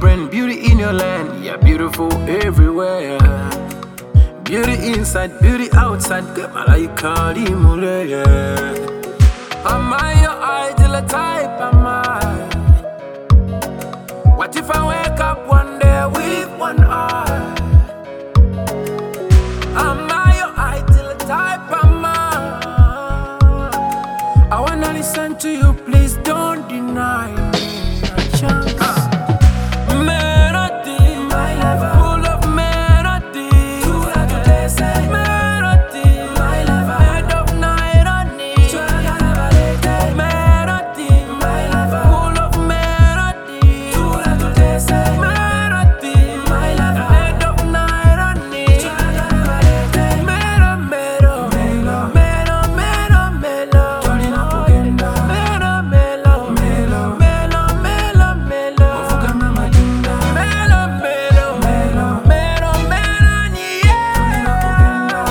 brain, beauty in your land. You're beautiful everywhere. Beauty inside, beauty outside. Get malaika limule, yeah. Am I your ideal type? Am I? What if I wake up one day with one eye? Am I your ideal type? Am I? I wanna listen to you, please don't deny me a chance. Melody, my lover, full of melody. Melody, my lover, head of night on knee. Melody, my lover, full of melody. Melody, my lover, head of night on knee. Melo, melo, melo, melo, melo, melo. Melo, melo, melo, melo, melo, melo. Melo, melo, melo, melo, melo, yeah.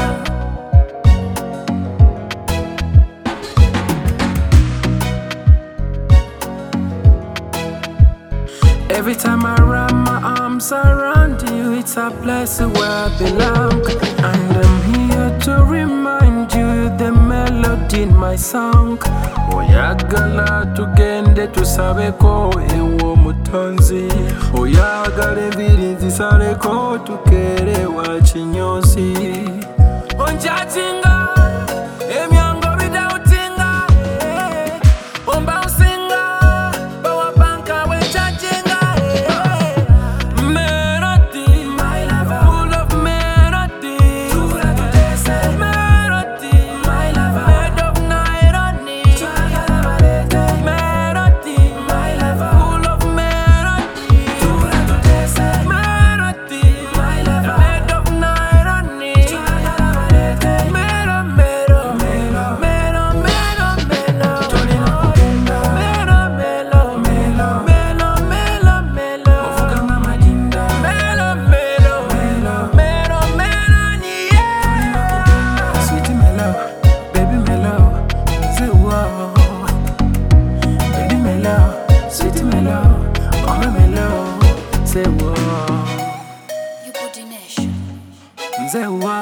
Every time I wrap my arms around you, it's a place where I belong. And I'm here to remind you the melody in my song. Oyagala tugende tusabeko ewo mutonzi. Oyagala enviri nzisaleko tukere wa kinyozi. Onjatinga emyango bidautinga, omba usinga bawa banka wechachinga. Melody, my lover, full of melody. Melody, my lover, head of night on knee. Melody, my lover, full of melody. Melody, my lover, head of night on knee. Melo, melo, melo, melo, melo, melo. Melo, melo, melo, melo, melo, melo. Melo, melo, melo, melo, melo, yeah. Sweet melo, baby melo, say wow. Baby melo, sweet melo, mama melo, say wow. You put the nation. Say wow.